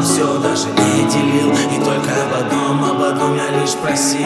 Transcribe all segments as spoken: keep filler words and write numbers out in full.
отдавал все, даже не делил. И только об одном, об одном я лишь просил.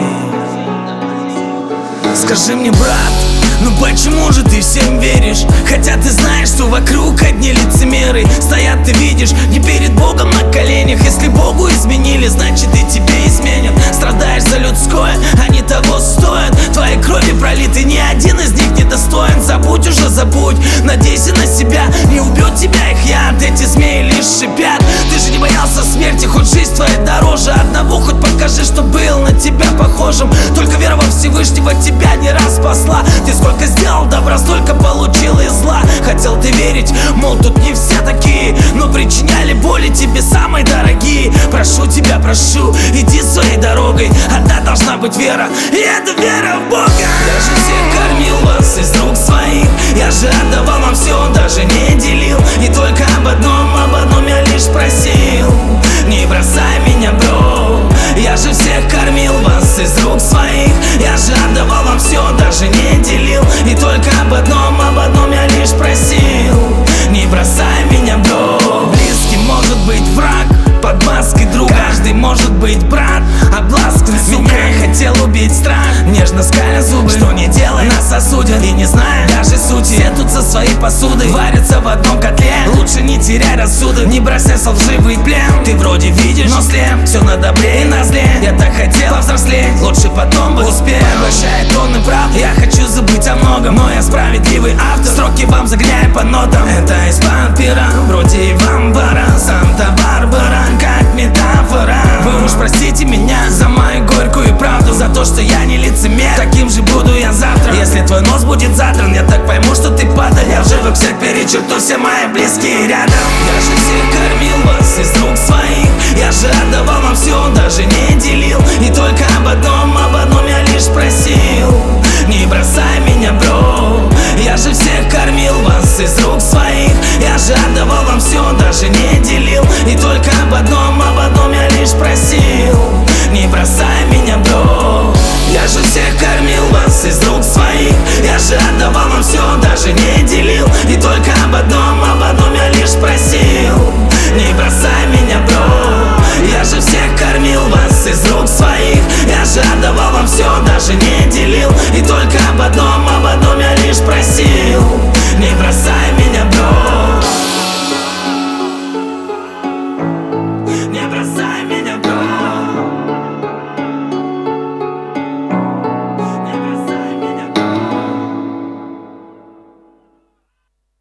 Скажи мне, брат, ну почему же ты всем веришь? Хотя ты знаешь, что вокруг одни лицемеры стоят, ты видишь, не перед Богом на коленях. Если Богу изменили, значит и тебе изменят. Страдаешь за людское, они того стоят. Твоей крови пролиты, ни один из них не достоин. Забудь уже, забудь, надейся на себя. Не убьет тебя их яд, эти змеи лишь шипят. Ты же не боялся смерти, хоть жизнь твоя дороже одного. Хоть покажи, что был на тебя похожим. Только вера во Всевышнего тебя не раз спасла. Ты сколько сделал добра, столько получил из зла. Хотел ты верить, мол, тут не все такие, но причиняли боли тебе самые дорогие. Прошу тебя, прошу, иди своей дорогой. Одна должна быть вера, и это вера в Бога. Я же всех кормил вас из рук своих. Я же отдавал вам все, даже не делил. И только об одном, об одном я лишь просил: не бросай меня, бро. Я же всех кормил вас из рук своих. Я же отдавал вам все, даже не делил. И только об одном, об одном я лишь просил: не бросай меня, бро. Близкий может быть враг под маской друга. Каждый может быть брат, обласкан. Меня хотел убить страх, нежно скаля зубы. Что не делай, нас осудят. И не зная даже сути, все тут со своей посудой варятся в одном котле. Лучше не теряй рассудок, не бросайся в лживый плен. Ты вроде видишь, но слеп, все на добре и на зле. Я так хотел повзрослеть, лучше потом бы успел. Прощает тонны прав, я хочу забыть о многом, но я справедливый автор. Строки вам загоняю по нотам. Это из-под пера, вроде и вам пора. Санта-Барбара, как метафора. Вы уж простите меня за мою горькую правду, за то, что я не лицемер. Таким же буду я завтра. Если твой нос будет задран, я так пойму, что ты падаль. Я в живых всех перечеркну, все мои близкие рядом. Я же всех кормил вас